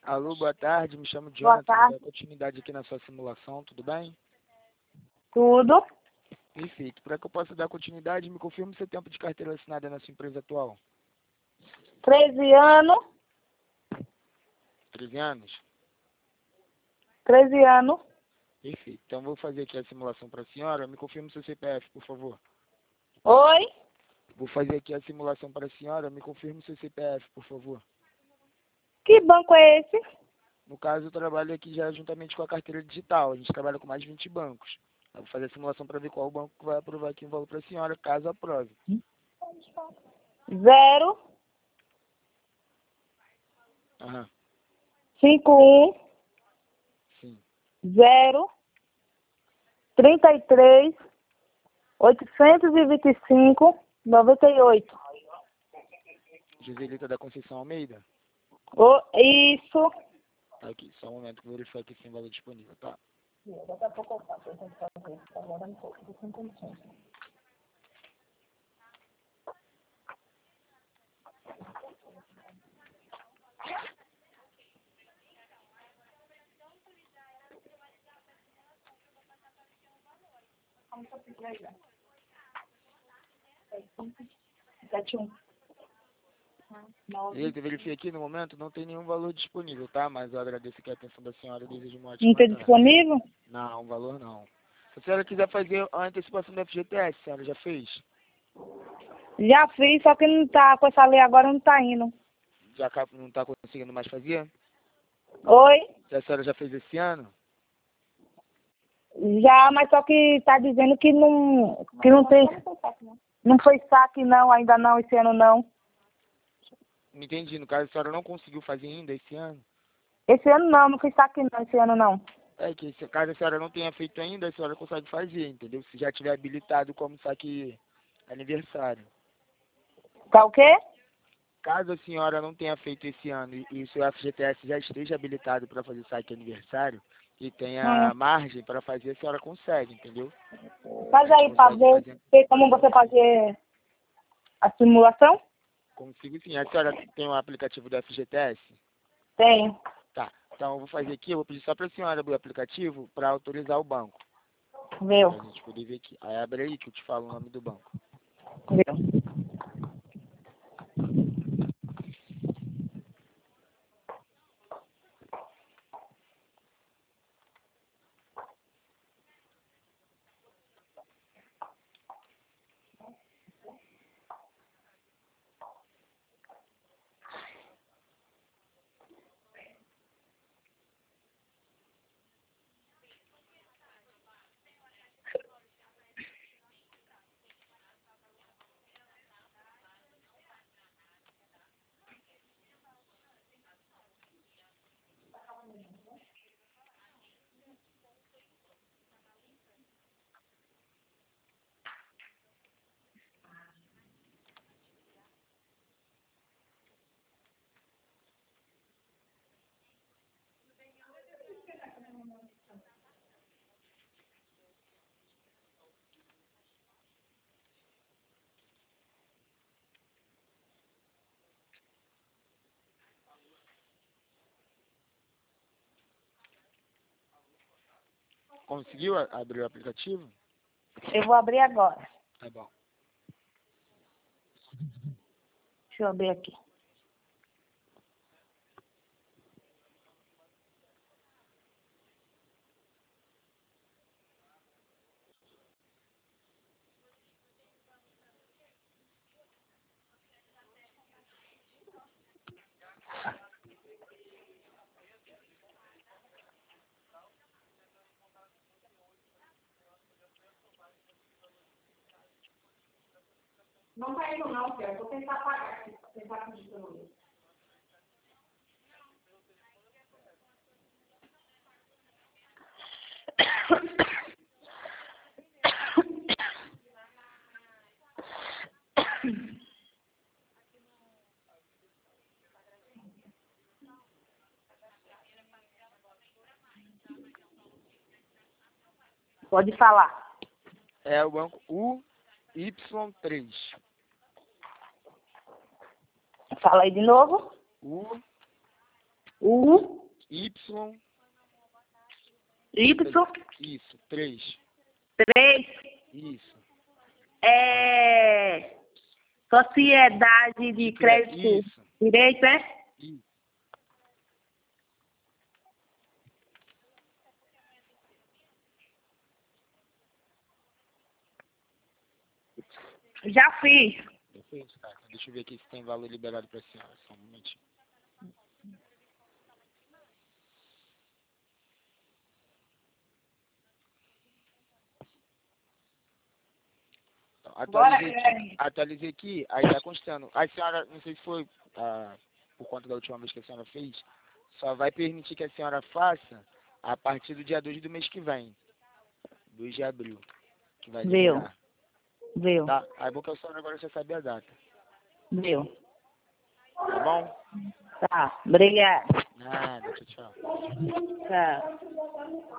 Alô, boa tarde, me chamo Boa Jonathan, vou tarde. dar continuidade aqui na sua simulação, tudo bem? Tudo. Perfeito. Para que eu possa dar continuidade, me confirme seu tempo de carteira assinada na sua empresa atual. 13 anos. 13 anos? 13 anos. Perfeito. Então vou fazer aqui a simulação para a senhora, me confirme seu CPF, por favor. Oi? Vou fazer aqui a simulação para a senhora, me confirme seu CPF, por favor. Que banco é esse? No caso, eu trabalho aqui já juntamente com a carteira digital, a gente trabalha com mais de 20 bancos. Eu vou fazer a simulação para ver qual banco vai aprovar aqui o valor para a senhora, caso aprove. 0 Aham, 51 sim. 0 33 825 98. Joselita da Conceição Almeida? Isso. Tá aqui, só um momento que eu vou verificar aqui se tem valor disponível, tá? Daqui a pouco eu faço, eu tenho que fazer. Agora não tô sem condições. Vamos fazer aí, ó. 71. E eu verifiquei aqui no momento, não tem nenhum valor disponível, tá? Mas eu agradeço aqui a atenção da senhora e desejo uma Não ótima tem tarde. disponível? Não, valor não. Se a senhora quiser fazer a antecipação do FGTS, a senhora já fez? Já fiz, só que não tá, com essa lei agora não tá indo. Não está conseguindo mais fazer? Oi? Se a senhora já fez esse ano? Já, mas só que tá dizendo que não tem. Não foi saque não, ainda não, esse ano não. Não entendi, no caso a senhora não conseguiu fazer ainda esse ano? Esse ano não foi saque não, esse ano não. É que se caso a senhora não tenha feito ainda, a senhora consegue fazer, entendeu? Se já tiver habilitado como saque aniversário. Tá o quê? Caso a senhora não tenha feito esse ano e o seu FGTS já esteja habilitado para fazer saque aniversário e tenha margem para fazer, a senhora consegue, entendeu? Faz aí pra ver tem como você fazer a simulação? Consigo sim. A senhora tem um aplicativo do FGTS? Tem. Tá. Então eu vou fazer aqui, eu vou pedir só para a senhora abrir o aplicativo para autorizar o banco. Viu? Pra gente poder ver aqui. Aí abre aí que eu te falo o nome do banco. Viu? Conseguiu abrir o aplicativo? Eu vou abrir agora. Tá bom. Deixa eu abrir aqui. Não tá indo não, filho. Eu vou tentar apagar aqui, tentar pedir pelo menos. Pode falar. É o banco UY3. Fala aí de novo. Y. Isso, 3. 3. Isso. Sociedade de Crédito Isso. Direito, é? Isso. Já fiz. Perfeito, tá. Deixa eu ver aqui se tem valor liberado para a senhora. Só um momentinho. Então, atualizei aqui, aí tá constando. A senhora, não sei se foi por conta da última vez que a senhora fez, só vai permitir que a senhora faça a partir do dia 2 do mês que vem. 2 de abril. Que vai liberar. Viu. Tá? Aí bom que a senhora agora já sabe a data. Viu. Tá bom? Tá. Obrigada. Nada, tchau, tchau. Tchau.